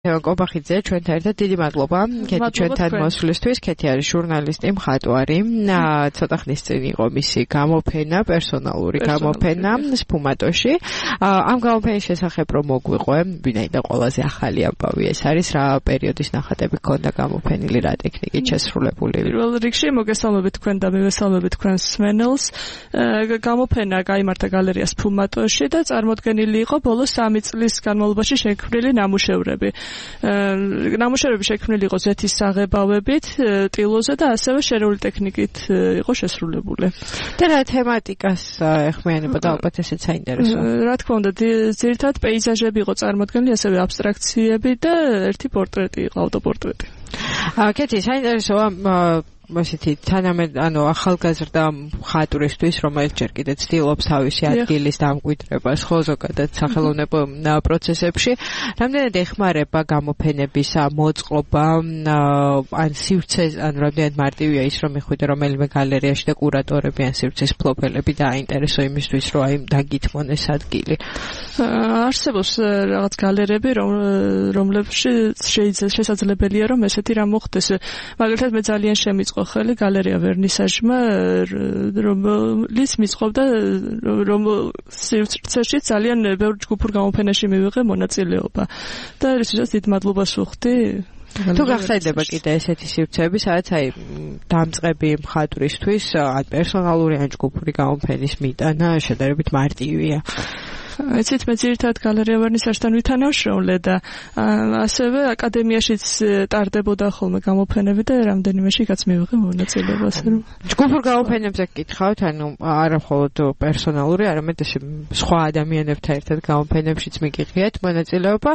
კობახიძე, ჩვენთან ერთად დიდი მადლობა. კეთი ჩვენთან მოსვლისთვის. კეთი არის ჟურნალისტი, მხატვარი. ცოტა ხნის წინ იყო მისი გამოფენა, პერსონალური გამოფენა სფუმატოში. ამ გამოფენის შესახებ რომ მოგვიყვე, ვინაიდან ყველაზე ახალი ამბავი ეს არის, რა პერიოდის ნახატები ქონდა გამოფენილი, რა ტექნიკით შესრულებული. პირველ რიგში მოგესალმებით თქვენ და მივესალმებით თქვენს მსმენელს. გამოფენა გაიმართა გალერეა სფუმატოში და წარმოდგენილი იყო ბოლო 3 წლის განმავლობაში შექმნილი ნამუშევრები. ნამუშევრები შექმნილი იყო ზეთის საღებავებით, ტილოზე და ასევე შერეული ტექნიკით იყო შესრულებული. და რა თემატიკას ეხმიანებოდა ალბათ ესეც საინტერესო. რა თქმა უნდა, ძირითადად პეიზაჟები იყო წარმოდგენილი, ასევე აბსტრაქციები და ერთი პორტრეტი იყო, ავტოპორტრეტი. კეთი, საინტერესოა ასეთი თანამედ ახალგაზრდა მხატვრისთვის, რომელიც ჯერ კიდევ ცდილობს თავისი ადგილის დამკვიდრებას, ხო ზოგადად სახელოვნებო პროცესებში, რამდენად ეხმარება გამოფენების მოწყობა, ან სივრცეს, ან რამდენად მარტივია ის, რომ მიხვიდე რომელიმე გალერეაში და კურატორები ან სივრცეს მფლობელები დააინტერესო იმისთვის, რომ აი დაგითმონ ეს ადგილი. არსებობს რაღაც გალერეები, რომლებშიც შესაძლებელია, რომ ესეთი რამ მოხდეს. მაგალითად მე ძალიან შემიწყო ხელი გალერეა ვერნისაჟმა, რომელიც მიწყობდა რომ სივრცეში ძალიან ბევრ ჯგუფურ გამოფენაში მივიღე მონაწილეობა და ისედაც დიდ მადლობას ვუხდი. თუ გახსენდება კიდე ესეთი სივრცეები, სადაც აი დამწყები მხატვრისთვის ან პერსონალური ან ჯგუფური გამოფენის მიტანა შედარებით მარტივია. იცით, მე ძირითადად გალერეა ვერნისაჟთან ვითანამშრომლე და ასევე აკადემიაშიც ტარდებოდა ხოლმე გამოფენები და რამდენიმეშიც მივიღე მონაწილეობას. ჯგუფურ გამოფენებზე გკითხავთ, ანუ არა მხოლოდ პერსონალური, არამედ ესე სხვა ადამიანებთან ერთად გამოფენებშიც მიგიღიათ მონაწილეობა.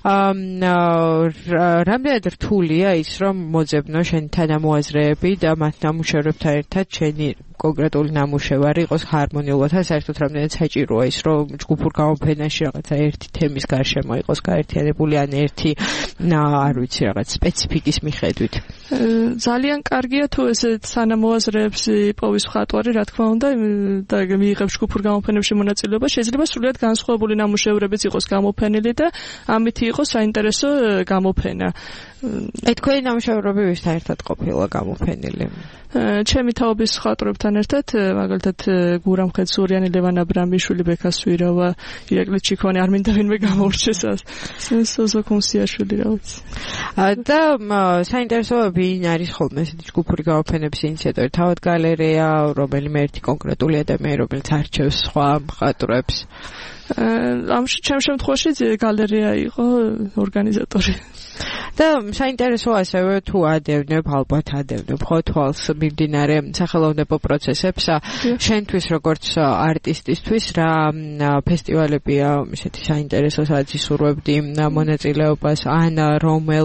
რამდენად რთულია ის, რომ მოძებნო შენი თანამოაზრეები და მათ ნამუშევრებთან ერთად შენი კონკრეტული ნამუშევარი იყოს ჰარმონიულად, საერთოდ რამდენად საჭიროა ის, რომ ჯგუფურ გამოფენაში რაღაცა ერთი თემის გარშემო იყოს გაერთიანებული, ან ერთი, არ ვიცი, რაღაც სპეციფიკის მიხედვით. ძალიან კარგია თუ ესე თანამოაზრეებს იპოვის მხატვარი, რა თქმა უნდა, და მიიღებს ჯგუფურ გამოფენებში მონაწილეობა, შეიძლება სრულიად განსხვავებული ნამუშევრებიც იყოს გამოფენილი და ამით იყოს საინტერესო გამოფენა. თქვენი ნამუშევრები ვისთან ერთად ყოფილა გამოფენილი? ჩემი თაობის მხატვრებთან ერთად, მაგალითად გურამ ხეცურიანი, ლევან აბრამიშვილი, ბექა სვირავა, ირაკლი ჩიქოვანი, არ მინდა ვინმე გამოურჩეს, სოზო კუნსიაშვილი, რა ვიცი. და საინტერესოა ვინ არის ხოლმე ესეთი ჯგუფური გამოფენების ინიციატორი, თავად გალერეა, რომელიმე ერთი კონკრეტული ადამიანი, რომელიც არჩევს სხვა მხატვრებს. ამ შემთხვევაში გალერეა იყო ორგანიზატორი. და საინტერესო ასევე თუ ადევნებ, ალბათ ადევნებ ხო თვალს მიმდინარე სახელოვნებო პროცესებს, შენთვის როგორც არტისტისთვის რა ფესტივალებია ისეთი საინტერესო, სადაც ისურვებდი მონაწილეობას, ან რომელ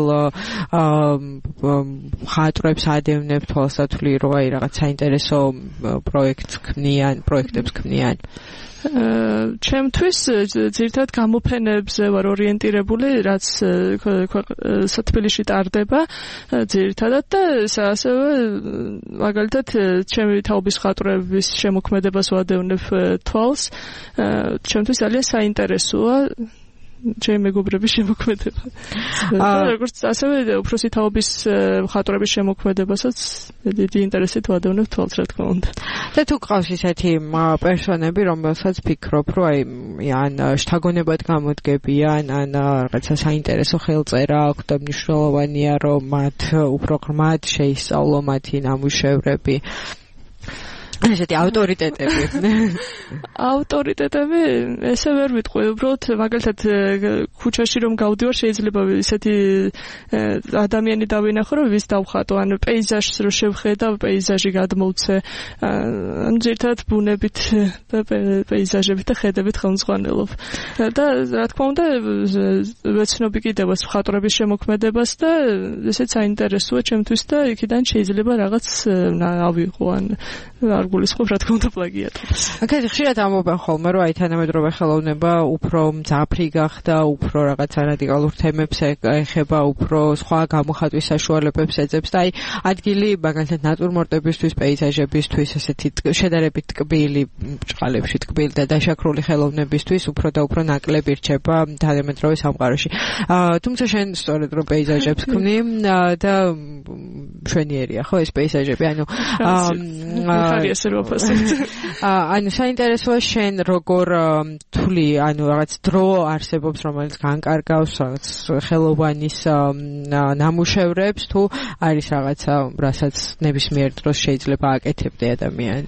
მხატვრებს ადევნებ თვალსათვლი, რომ აი რაღაც საინტერესო პროექტებს ქმნიან. ჩემთვის ძირითადად გამოფენებზე ვარ ორიენტირებული, რაც თბილისში ტარდება ძირითადად და ასევე მაგალითად ჩემი თაობის მხატვრების შემოქმედებას ვადევნებ თვალს. ჩემთვის ძალიან საინტერესოა ჩემი მეგობრების შემოქმედება. როგორც ასევე უფროსი თაობის მხატვრების შემოქმედებასაც დიდი ინტერესით ვადევნებ თვალს, რა თქმა უნდა. და თუ გყავს ისეთი პერსონები, რომელსაც ფიქრობ, რომ აი ან შთაგონებად გამოდგებიან, ან რაღაცა საინტერესო ხელწერა აქვს და მნიშვნელოვანია, რომ მათ უფრო ღრმად შეისწავლო მათი ნამუშევრები. ესეთი ავტორიტეტები. ავტორიტეტები ესე ვერ ვიტყვი, უბრალოდ მაგალითად ქუჩაში რომ გავდივარ, შეიძლება ისეთი ადამიანი დავინახო, რომ ვის დავხატო, ან პეიზაჟს რო შევხედავ, პეიზაჟი გადმოვცე, ან ძირითადად ბუნებით და პეიზაჟებით და ხედებით ხელმძღვანელობ. და რა თქმა უნდა, ვეცნობი კიდევაც მხატვრების შემოქმედებას და ესეც საინტერესოა ჩემთვის და იქიდან შეიძლება რაღაც ავიღო, ან არ გულისხმობ რა თქმა უნდა პლაგიატობას. აქეთ ხშირად ამბობენ ხოლმე, რომ აი თანამედროვე ხელოვნება უფრო მძაფრი გახდა, უფრო რაღაც რადიკალურ თემებს ეხება, უფრო სხვა გამოხატვის საშუალებებს ეძებს და აი ადგილი მაგალითად ნატურმორტებისთვის, პეიზაჟებისთვის, ესეთი შედარებით ტკბილი ბრჭყალებში ტკბილი და დაშაქრული ხელოვნებისთვის უფრო და უფრო ნაკლები რჩება თანამედროვე სამყაროში. თუმცა შენ სწორედ რომ პეიზაჟებს ქმნი და მშვენიერია ხო ეს პეიზაჟები, ანუ საინტერესოა შენ როგორ თვლი, ანუ რაღაც დრო არსებობს, რომელიც განკარგავს რაღაც ხელოვანის ნამუშევრებს, თუ არის რაღაცა, რასაც ნებისმიერ დროს შეიძლება აკეთებდე ადამიანი?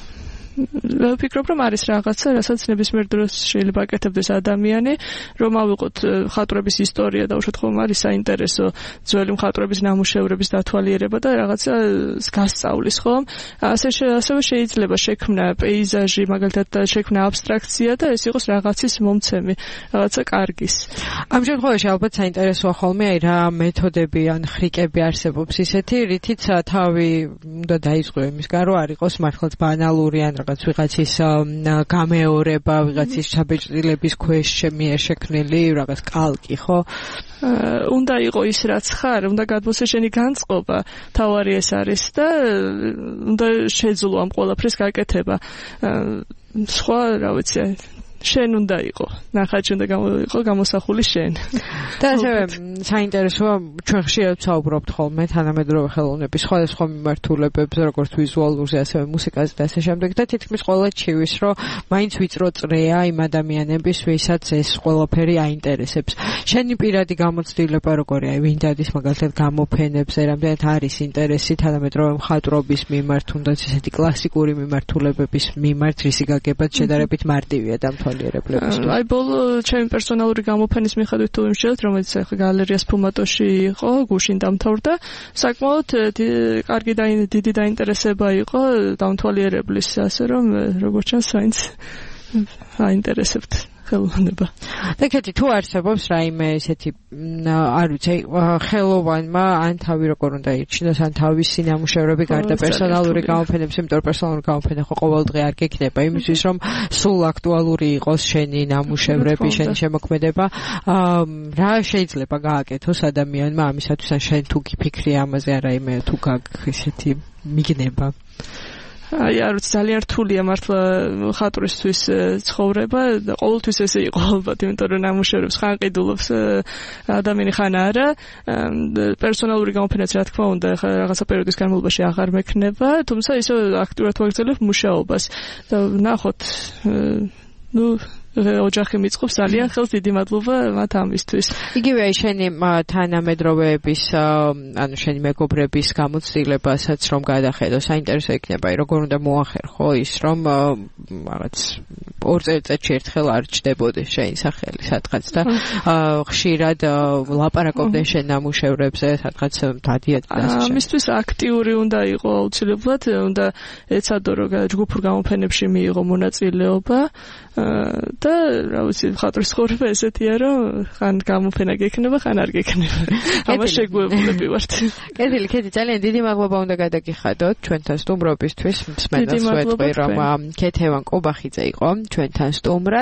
ვფიქრობ, რომ არის რაღაცა, რასაც ნებისმიერ დროს შეიძლება აკეთებდეს ადამიანი, რომ ავიღოთ მხატვრების ისტორია და უშუალოდ ხომ არის საინტერესო ძველი მხატვრების ნამუშევრების დათვალიერება და რაღაცა გასწავლის, ხომ? ასევე შეიძლება შექმნა პეიზაჟი, მაგალითად შექმნა აბსტრაქცია და ეს იყოს რაღაცის მომცემი, რაღაცა კარგის. ამ შემთხვევაში ალბათ საინტერესოა ხოლმე აი რა მეთოდები ან ხრიკები არსებობს ისეთი, რითიც თავი უნდა დაიწყო იმისგან, რომ არ იყოს მართლაც ბანალური ან რაღაც ვიღაცის გამეორება, ვიღაცის საბეჭდილების ქვეშ მიერ შექმნილი რაღაც კალკი, ხო? უნდა იყო ის რაც ხარ, უნდა გადმოსე შენი განწყობა, თავარი ეს არის და უნდა შეძლო ამ ყველაფრის გაკეთება. სხვა, რა ვიცი, შენ უნდა იყო, ნახატში უნდა იყო გამოსახული შენ. და ასევე საინტერესოა, ჩვენ ხშირად ვსაუბრობთ ხოლმე თანამედროვე ხელოვნების სხვადასხვა მიმართულებებზე, როგორც ვიზუალურზე, ასევე მუსიკაზე და ასე შემდეგ და თითქმის ყველა ჩივის, რომ მაინც ვიწრო წრეა იმ ადამიანების, ვისაც ეს ყველაფერი აინტერესებს. შენი პირადი გამოცდილება როგორია? აი ვინ დადის მაგალითად გამოფენებზე, რამდენად არის ინტერესი თანამედროვე მხატვრობის მიმართ, თუნდაც ესეთი კლასიკური მიმართულებების მიმართ, რისი გაგებაც შედარებით მარტივია დამთვალიერებლების. აი ბოლო ჩემი პერსონალური გამოფენის მიხედვით თუ ვიმსჯელოთ, რომელიც ახლა გალერეას ფუმატოში იყო, გუშინ დამთავრდა, საკმაოდ კარგი და დიდი დაინტერესება იყო დამთვალიერებლის, ასე რომ როგორც ჩანს, მაინც აინტერესებთ ხელოვნება. და კეთილი, თუ არსებობს რაიმე ესეთი, არ ვიცი, ხელოვანმა ან თავი როგორ უნდა ირჩინოს, ან თავისი ნამუშევრები გარდა პერსონალური გამოფენებს, იმიტომ რომ პერსონალური გამოფენა ხო ყოველდღე არ გექნება, იმისთვის რომ სულ აქტუალური იყოს შენი ნამუშევრები, შენი შემოქმედება, რა შეიძლება გააკეთოს ადამიანმა ამისათვის, ან შენ თუ გიფიქრი ამაზე ან რაიმე თუ ისეთი მიგნება? აი არ ვიცი, ძალიან რთულია მართლა მხატვრისთვის ცხოვრება და ყოველთვის ესე იყო ალბათ, იმიტომ რომ ნამუშევრებს ხან ყიდულობს ადამიანი ხან არა. პერსონალური გამოფენაც რა თქმა უნდა რაღაცა პერიოდის განმავლობაში აღარ მექნება, თუმცა ისე აქტიურად ვაგრძელებ მუშაობას და ნახოთ, ოჯახი მიწყობს ძალიან ხელს, დიდი მადლობა მათ ამისთვის. იგივე აი შენი თანამედროვეების, ანუ შენი მეგობრების გამოცდილებასაც რომ გადახედო, საინტერესო იქნება, აი როგორ უნდა მოახერხო ის, რომ რაღაც 2 წელიწადში ერთხელ არ ჩდებოდეს შენი სახელი სადღაც და ხშირად ლაპარაკობდნენ შენ ნამუშევრებზე, სადღაც დადიად და ასე. ამისთვის აქტიური უნდა იყო აუცილებლად, უნდა ეცადო რომ ჯგუფურ გამოფენებში მიიღო მონაწილეობა და რა ვიცი, მხატვრის ცხოვრება ესეთია, რომ ხან გამოფენა გექნება, ხან არ გექნება. ამას შეგუებულები ვართ. კეთილი, ძალიან დიდი მადლობა უნდა გადაგიხადოთ ჩვენთან სტუმრობისთვის. მსმენელს ვეთქვი, რომ ქეთევან კობახიძე იყო ჩვენთან სტუმრად.